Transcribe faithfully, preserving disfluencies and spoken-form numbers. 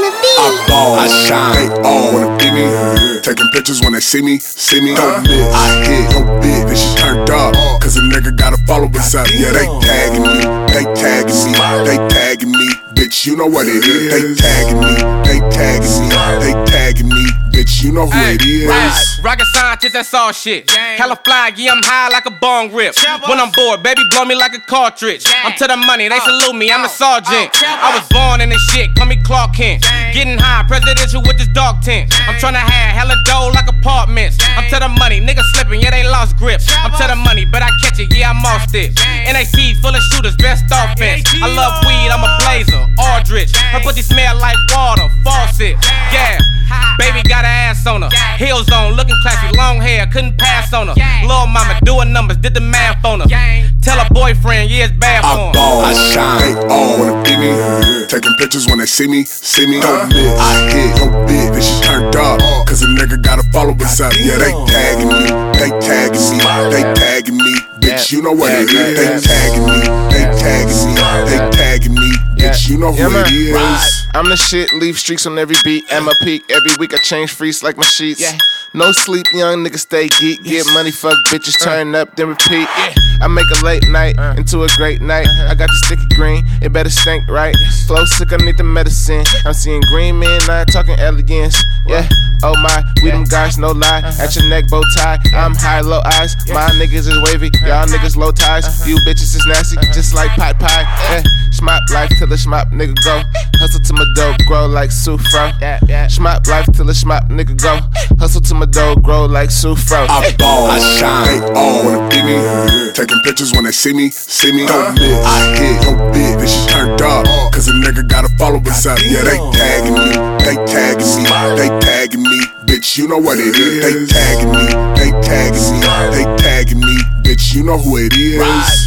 the beat. I ball, I shine, they all wanna be me. Taking pictures when they see me, see me. Don't miss, I hit, yo bitch, then she turned up. Cause a nigga gotta follow us up. Yeah, they tagging me, they tagging me, they tagging me. Bitch, you know what it is. They tagging me, they tagging me, they tagging me. Bitch, you know who Ay, it is. Right. Rocket scientist, that's all shit. Hella fly, yeah, I'm high like a bong rip. When I'm bored, baby, blow me like a cartridge. I'm to the money, they salute me, I'm a sergeant. I was born in this shit, call me Clark Kent. Getting high, presidential with this dog tent. I'm tryna have hella dough like apartments. I'm to the money, niggas slipping, yeah, they lost grip. I'm to the money, but I catch it, yeah, I lost it. N A C full of shooters, best offense. I love weed, I'm a blazer, Aldrich. Her pussy smell like water, faucet. Yeah, baby got her ass on her. Heels on, looking classy, long hair, couldn't pass on her. Lil' mama doing numbers, did the math on her. Tell her boyfriend, yeah, it's bad for him. I ball, I shine, they all wanna be me. Taking pictures when they see me, see me. Don't miss, I hit, yo bitch, then she turned up. Cause a nigga gotta follow us up. Yeah, they tagging me, they tagging me, they tagging me. Bitch, you know what it is. They tagging me, they tagging me, they tagging me. Bitch, you know who yeah, it is. Right. I'm the shit, leave streaks on every beat. Am a peak, every week I change freaks like my sheets. Yeah. No sleep, young niggas stay geek. Get money, fuck bitches, turn up, then repeat. I make a late night into a great night. I got the sticky green, it better stink right. Flow sick, I need the medicine. I'm seeing green men, not talking elegance. Yeah, oh my, we them guys, no lie. At your neck, bow tie, I'm high, low eyes. My niggas is wavy, y'all niggas low ties. You bitches is nasty, just like pot pie. Yeah, schmop life till the schmop nigga go. Hustle to my dough, grow like Sufro. Schmop life till the schmop nigga go. Hustle to my dough, grow like Sufro. I ball, I shine, they all wanna be me. Taking pictures when they see me, see me. Don't miss, I hit, yo bitch, then she turned up. Cause a nigga gotta follow us up. Yeah, they tagging me, they tagging me, they tagging me. Bitch, you know what it is. They tagging me, they tagging me, they tagging me. Bitch, you know who it is.